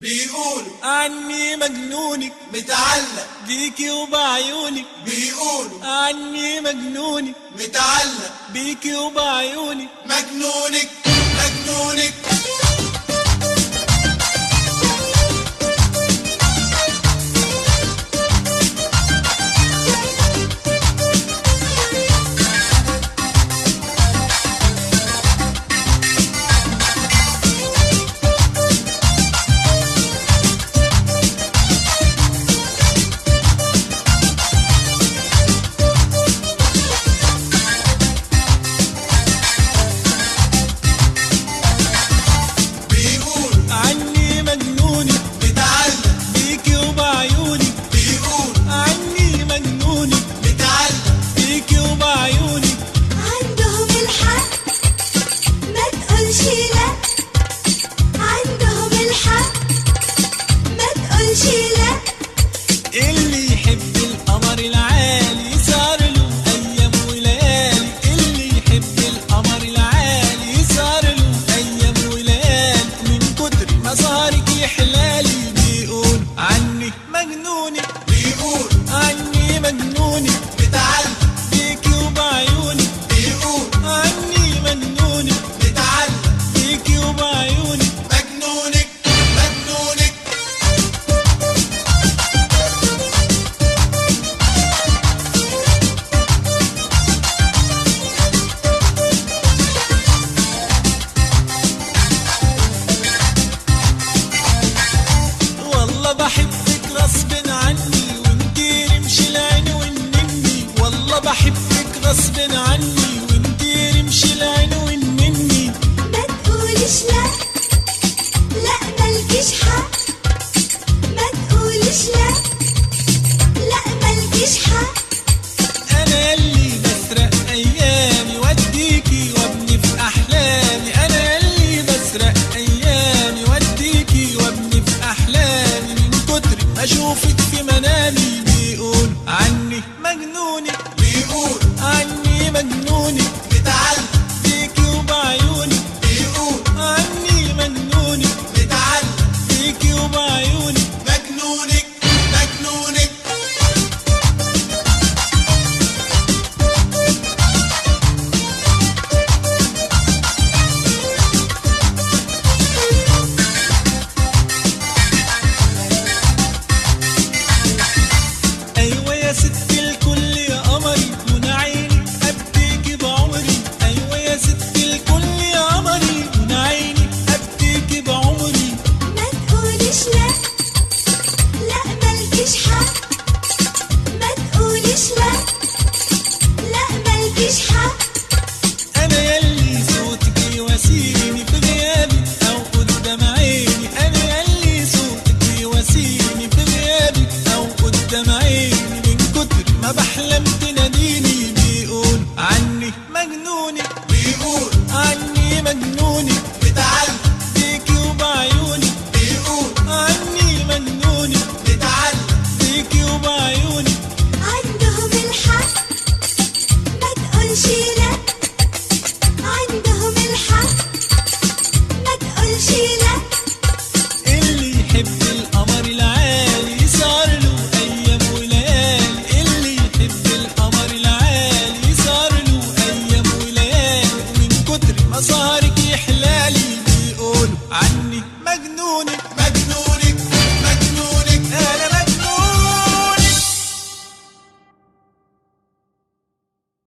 بيقولوا عني مجنونك متعلق بيكي وبعيونك، بيقولوا عني مجنونك متعلق بيكي وبعيونك، مجنونك مجنونك. اللي يحب القمر العالي صار له أيام وليالي، اللي يحب القمر العالي صار له أيام وليالي، من كتر ما صارك يحلالي بيقول عني مجنونك، بيقول عني مجنونك متعلق بيكي وبعيونك، بيقول عني مجنونك متعلق بيكي وبعيونك، مجنونك مجنونك. والله بحبك غصب عني وانتي رمش العين والنني، والله بحبك غصب عني وانتي رمش العين والنني. ما تقولش لا لا مالكيش حق، ما تقولش لا لا مالكيش حق. انا يلي بسرق ايامي واديكي وابني في احلامي، انا يلي بسرق ايامي واديكي وابني في احلامي، من كتر ما اشوفك في منامي بيقول عني مجنونك، بيقول عني مجنونك متعلق بيكي وبعيونك، بيقول عني مجنونك متعلق بيكي وبعيونك. مجنونك مجنونك. ايوه يا ست الكل يا قمري من عيني ابديكي بعمري، ايوه يا ست الكل يا قمري من عيني ابديكي بعمري. ما تقولش لا لا مالكيش حق، ما تقولش لا لا مالكيش حق. انا يلي صوتك يواسيني في غيابي او قدام عيني، انا يلي صوتك يواسيني في غيابي او قدام عيني، من كتر ما بحلم